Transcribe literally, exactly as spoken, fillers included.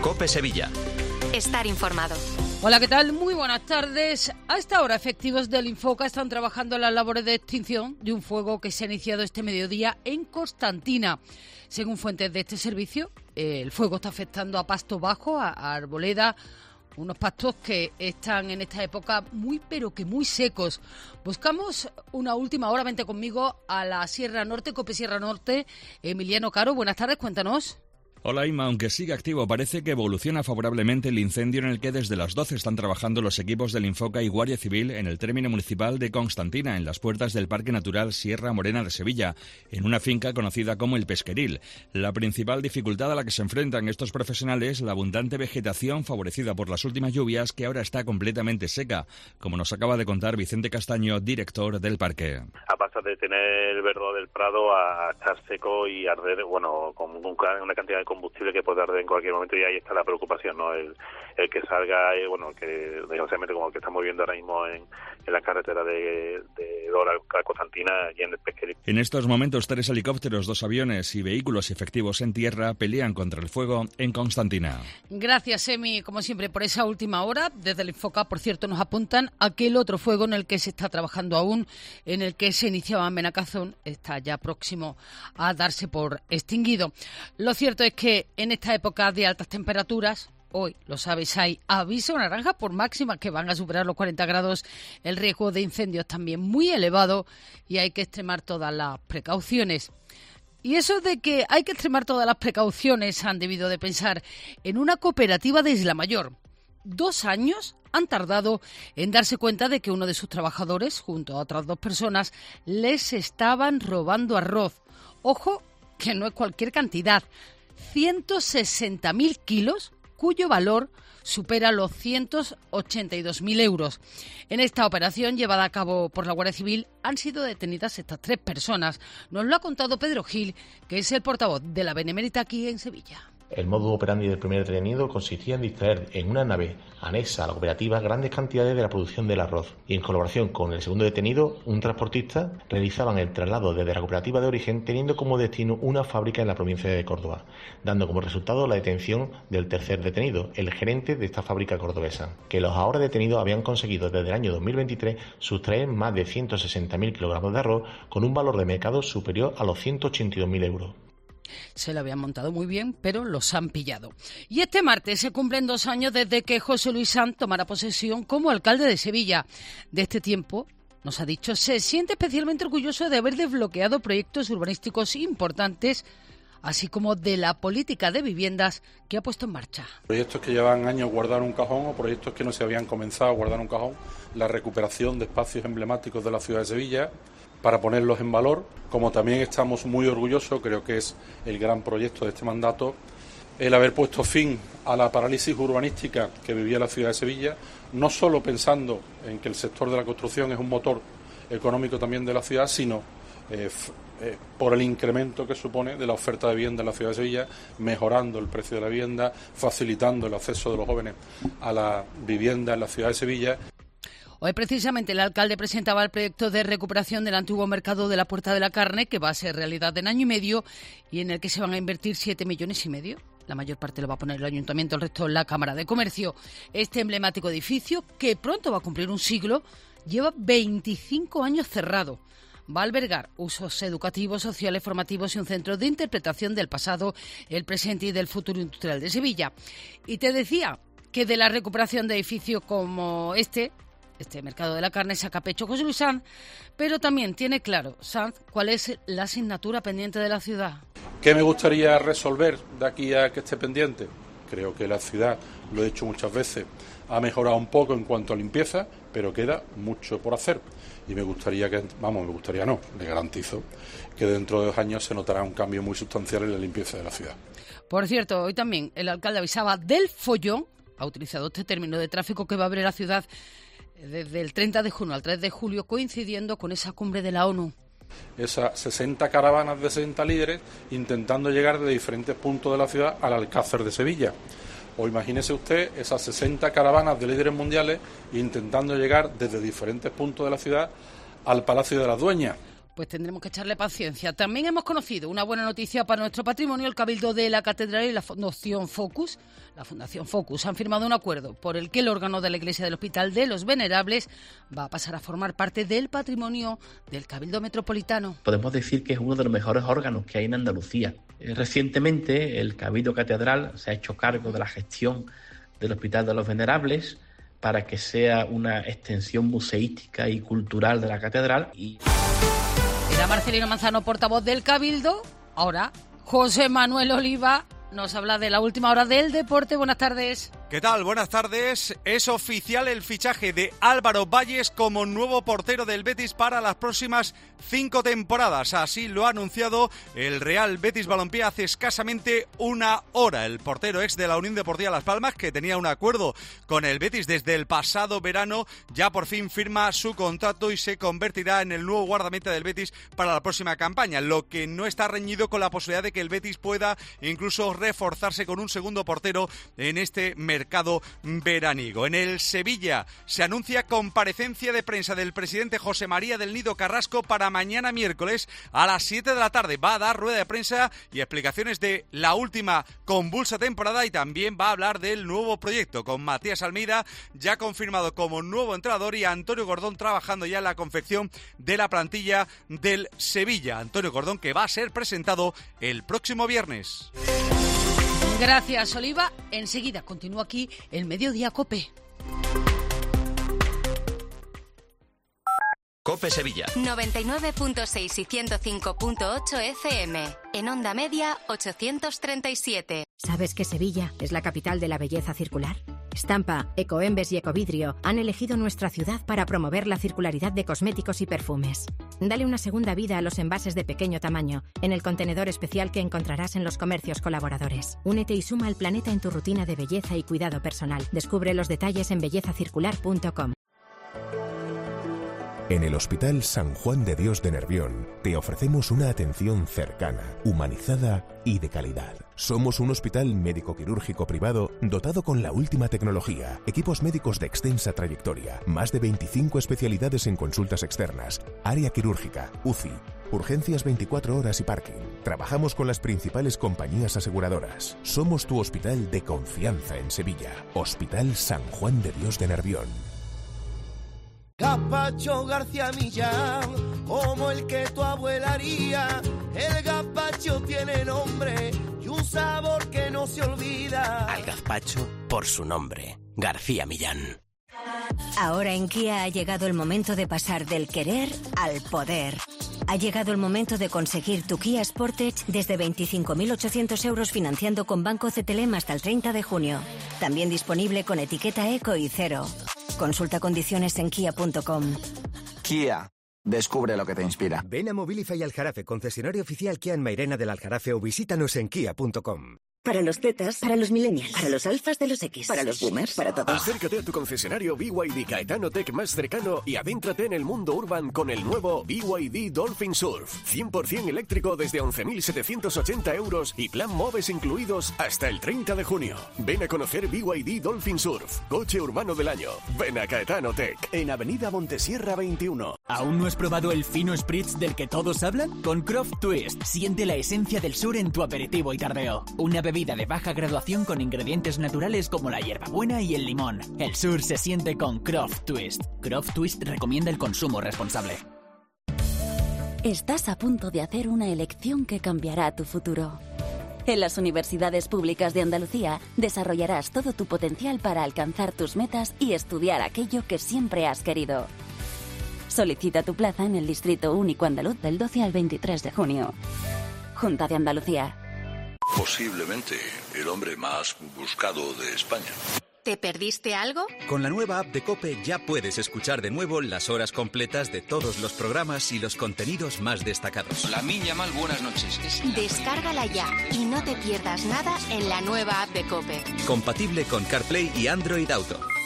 COPE Sevilla. Estar informado. Hola, ¿qué tal? Muy buenas tardes. A esta hora, efectivos del Infoca están trabajando en las labores de extinción de un fuego que se ha iniciado este mediodía en Constantina. Según fuentes de este servicio, el fuego está afectando a pasto bajo, a arboleda, unos pastos que están en esta época muy, pero que muy secos. Buscamos una última hora, vente conmigo a la Sierra Norte, COPE Sierra Norte. Emiliano Caro, buenas tardes, cuéntanos. Hola Inma, aunque sigue activo, parece que evoluciona favorablemente el incendio en el que desde las doce están trabajando los equipos del Infoca y Guardia Civil en el término municipal de Constantina, en las puertas del Parque Natural Sierra Morena de Sevilla, en una finca conocida como El Pesqueril. La principal dificultad a la que se enfrentan estos profesionales, la abundante vegetación favorecida por las últimas lluvias, que ahora está completamente seca, como nos acaba de contar Vicente Castaño, director del parque. A pasar de tener el verdor del prado a estar seco y arder, bueno, con una cantidad de combustible que puede arder en cualquier momento, y ahí está la preocupación, ¿no? El, el que salga, eh, bueno, que desgraciadamente como el que estamos viendo ahora mismo en, en la carretera de, de Dora a Constantina y en El Pesqueril. En estos momentos, tres helicópteros, dos aviones y vehículos efectivos en tierra pelean contra el fuego en Constantina. Gracias, Emi, como siempre, por esa última hora. Desde el Infoca, por cierto, nos apuntan aquel otro fuego en el que se está trabajando aún, en el que se iniciaba en Benacazón, está ya próximo a darse por extinguido. Lo cierto es que que en esta época de altas temperaturas, hoy, lo sabéis, hay aviso naranja por máximas que van a superar los cuarenta grados. El riesgo de incendios también muy elevado y hay que extremar todas las precauciones. Y eso de que hay que extremar todas las precauciones han debido de pensar en una cooperativa de Isla Mayor. Dos años han tardado en darse cuenta de que uno de sus trabajadores, junto a otras dos personas, les estaban robando arroz. Ojo, que no es cualquier cantidad. ciento sesenta mil kilos, cuyo valor supera los ciento ochenta y dos mil euros. En esta operación, llevada a cabo por la Guardia Civil, han sido detenidas estas tres personas. Nos lo ha contado Pedro Gil, que es el portavoz de la Benemérita aquí en Sevilla. El modus operandi del primer detenido consistía en distraer en una nave anexa a la cooperativa grandes cantidades de la producción del arroz, y en colaboración con el segundo detenido, un transportista, realizaban el traslado desde la cooperativa de origen teniendo como destino una fábrica en la provincia de Córdoba, dando como resultado la detención del tercer detenido, el gerente de esta fábrica cordobesa, que los ahora detenidos habían conseguido desde el año dos mil veintitrés sustraer más de ciento sesenta mil kilogramos de arroz con un valor de mercado superior a los ciento ochenta y dos mil euros. Se lo habían montado muy bien, pero los han pillado. Y este martes se cumplen dos años desde que José Luis Sanz tomara posesión como alcalde de Sevilla. De este tiempo, nos ha dicho, se siente especialmente orgulloso de haber desbloqueado proyectos urbanísticos importantes, así como de la política de viviendas que ha puesto en marcha. Proyectos que llevan años guardar un cajón o proyectos que no se habían comenzado a guardar un cajón, la recuperación de espacios emblemáticos de la ciudad de Sevilla, para ponerlos en valor, como también estamos muy orgullosos, creo que es el gran proyecto de este mandato, el haber puesto fin a la parálisis urbanística que vivía la ciudad de Sevilla, no solo pensando en que el sector de la construcción es un motor económico también de la ciudad, sino eh, f- eh, por el incremento que supone de la oferta de vivienda en la ciudad de Sevilla, mejorando el precio de la vivienda, facilitando el acceso de los jóvenes a la vivienda en la ciudad de Sevilla. Hoy precisamente el alcalde presentaba el proyecto de recuperación del antiguo mercado de la Puerta de la Carne, que va a ser realidad en año y medio y en el que se van a invertir siete millones y medio. La mayor parte lo va a poner el ayuntamiento, el resto la Cámara de Comercio. Este emblemático edificio, que pronto va a cumplir un siglo, lleva veinticinco años cerrado. Va a albergar usos educativos, sociales, formativos y un centro de interpretación del pasado, el presente y del futuro industrial de Sevilla. Y te decía que de la recuperación de edificios como este, este mercado de la carne, saca pecho José Luis Sanz, pero también tiene claro, Sanz, cuál es la asignatura pendiente de la ciudad. ¿Qué me gustaría resolver de aquí a que esté pendiente? Creo que la ciudad, lo he dicho muchas veces, ha mejorado un poco en cuanto a limpieza, pero queda mucho por hacer. Y me gustaría que, vamos, me gustaría no, le garantizo que dentro de dos años se notará un cambio muy sustancial en la limpieza de la ciudad. Por cierto, hoy también el alcalde avisaba del follón, ha utilizado este término de tráfico que va a haber en la ciudad desde el treinta de junio al tres de julio, coincidiendo con esa cumbre de la ONU. Esas sesenta caravanas de sesenta líderes intentando llegar de diferentes puntos de la ciudad al Alcázar de Sevilla. O imagínese usted esas sesenta caravanas de líderes mundiales intentando llegar desde diferentes puntos de la ciudad al Palacio de las Dueñas. pues tendremos que echarle paciencia. También hemos conocido una buena noticia para nuestro patrimonio. El Cabildo de la Catedral y la Fundación Focus, la Fundación Focus, han firmado un acuerdo por el que el órgano de la Iglesia del Hospital de los Venerables va a pasar a formar parte del patrimonio del Cabildo Metropolitano. Podemos decir que es uno de los mejores órganos que hay en Andalucía. Recientemente el Cabildo Catedral se ha hecho cargo de la gestión del Hospital de los Venerables para que sea una extensión museística y cultural de la catedral. Y... Era Marcelino Manzano, portavoz del Cabildo. Ahora José Manuel Oliva nos habla de la última hora del deporte. Buenas tardes. ¿Qué tal? Buenas tardes. Es oficial el fichaje de Álvaro Valles como nuevo portero del Betis para las próximas cinco temporadas. Así lo ha anunciado el Real Betis Balompié hace escasamente una hora. El portero ex de la Unión Deportiva Las Palmas, que tenía un acuerdo con el Betis desde el pasado verano, ya por fin firma su contrato y se convertirá en el nuevo guardameta del Betis para la próxima campaña, lo que no está reñido con la posibilidad de que el Betis pueda incluso reforzarse con un segundo portero en este mercado veraniego. En el Sevilla se anuncia comparecencia de prensa del presidente José María del Nido Carrasco para mañana miércoles a las siete de la tarde. Va a dar rueda de prensa y explicaciones de la última convulsa temporada y también va a hablar del nuevo proyecto con Matías Almeida ya confirmado como nuevo entrenador y Antonio Gordón trabajando ya en la confección de la plantilla del Sevilla. Antonio Gordón, que va a ser presentado el próximo viernes. Gracias, Oliva. Enseguida continúa aquí el Mediodía COPE. COPE Sevilla. noventa y nueve punto seis y ciento cinco punto ocho F M. En onda media, ochocientos treinta y siete. ¿Sabes que Sevilla es la capital de la belleza circular? Stampa, Ecoembes y Ecovidrio han elegido nuestra ciudad para promover la circularidad de cosméticos y perfumes. Dale una segunda vida a los envases de pequeño tamaño en el contenedor especial que encontrarás en los comercios colaboradores. Únete y suma al planeta en tu rutina de belleza y cuidado personal. Descubre los detalles en belleza circular punto com. En el Hospital San Juan de Dios de Nervión te ofrecemos una atención cercana, humanizada y de calidad. Somos un hospital médico-quirúrgico privado dotado con la última tecnología, equipos médicos de extensa trayectoria, más de veinticinco especialidades en consultas externas, área quirúrgica, U C I, urgencias veinticuatro horas y parking. Trabajamos con las principales compañías aseguradoras. Somos tu hospital de confianza en Sevilla. Hospital San Juan de Dios de Nervión. Gazpacho García Millán, como el que tu abuela haría. El gazpacho tiene nombre y un sabor que no se olvida. Al gazpacho por su nombre, García Millán. Ahora en Kia ha llegado el momento de pasar del querer al poder. Ha llegado el momento de conseguir tu Kia Sportage desde veinticinco mil ochocientos euros financiando con Banco C T L M hasta el treinta de junio. También disponible con etiqueta eco y cero. Consulta condiciones en kia punto com. Kia. Descubre lo que te inspira. Ven a Mobilify Aljarafe, concesionario oficial Kia en Mairena del Aljarafe o visítanos en kia punto com. Para los Zetas, para los Millennials, para los Alfas de los X, para los Boomers, para todos. Acércate a tu concesionario B Y D Caetano Tech más cercano y adéntrate en el mundo urban con el nuevo B Y D Dolphin Surf. cien por ciento eléctrico desde once mil setecientos ochenta euros y plan MOVES incluidos hasta el treinta de junio. Ven a conocer B Y D Dolphin Surf, coche urbano del año. Ven a Caetano Tech, en Avenida Montesierra veintiuno. ¿Aún no has probado el fino spritz del que todos hablan? Con Croft Twist, siente la esencia del sur en tu aperitivo y tardeo. Una bebida de baja graduación con ingredientes naturales como la hierbabuena y el limón. El sur se siente con Croft Twist. Croft Twist recomienda el consumo responsable. Estás a punto de hacer una elección que cambiará tu futuro. En las universidades públicas de Andalucía desarrollarás todo tu potencial para alcanzar tus metas y estudiar aquello que siempre has querido. Solicita tu plaza en el Distrito Único Andaluz del doce al veintitrés de junio. Junta de Andalucía. Posiblemente el hombre más buscado de España. ¿Te perdiste algo? Con la nueva app de COPE ya puedes escuchar de nuevo las horas completas de todos los programas y los contenidos más destacados. La Miña Mal, buenas noches. Descárgala ya y no te pierdas nada en la nueva app de COPE. Compatible con CarPlay y Android Auto.